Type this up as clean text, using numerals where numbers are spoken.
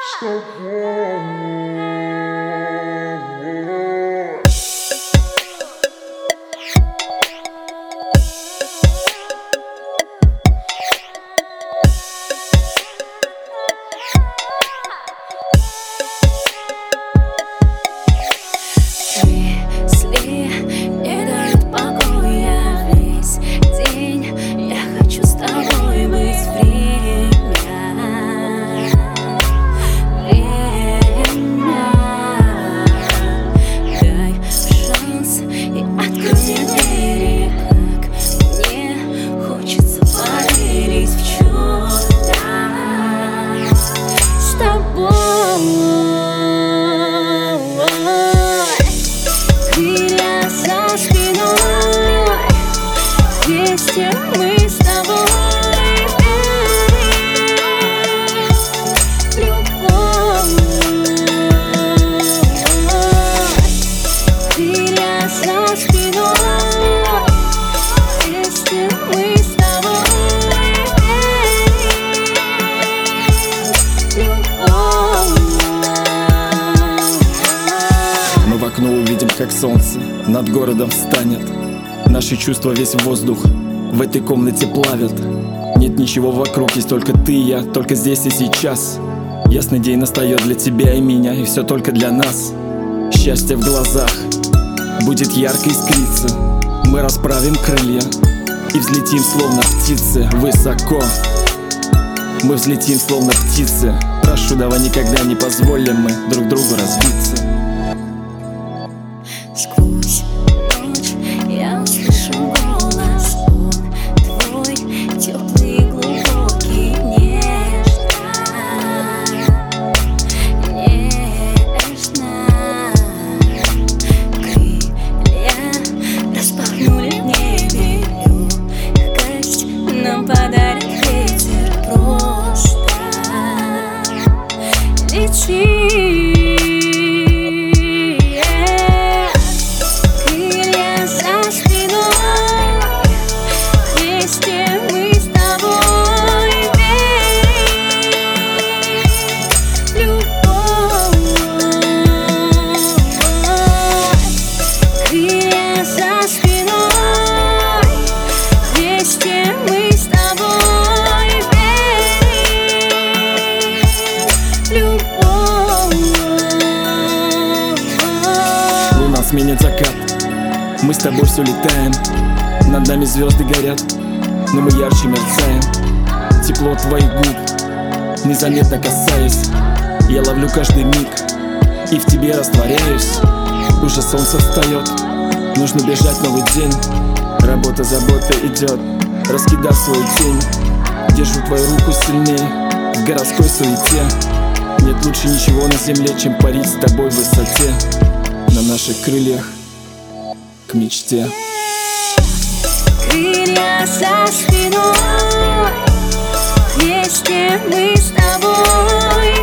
Вместе мы с тобой, любовь, крылья за спиной. Вместе мы с тобой, любовь. Мы в окно увидим, как солнце над городом встанет. Наши чувства весь воздух в этой комнате плавят. Нет ничего вокруг, есть только ты и я, только здесь и сейчас. Ясный день настает для тебя и меня, и все только для нас. Счастье в глазах будет ярко искриться. Мы расправим крылья и взлетим, словно птицы, высоко. Мы взлетим, словно птицы. Прошу, давай никогда не позволим мы друг другу разбиться. Сквозь ночь я услышу голос, он твой, теплый, глубокий, нежно, нежно. Крылья распахнули в небе, легкость нам подарит ветер. Просто лети. Сменит закат, мы с тобой все летаем. Над нами звезды горят, но мы ярче мерцаем. Тепло твоих губ, незаметно касаясь, я ловлю каждый миг и в тебе растворяюсь. Уже солнце встает, нужно бежать, новый день. Работа, забота идет, раскидав свою тень. Держу твою руку сильнее в городской суете. Нет лучше ничего на земле, чем парить с тобой в высоте. На наших крыльях к мечте. Крылья за спиной, вместе мы с тобой.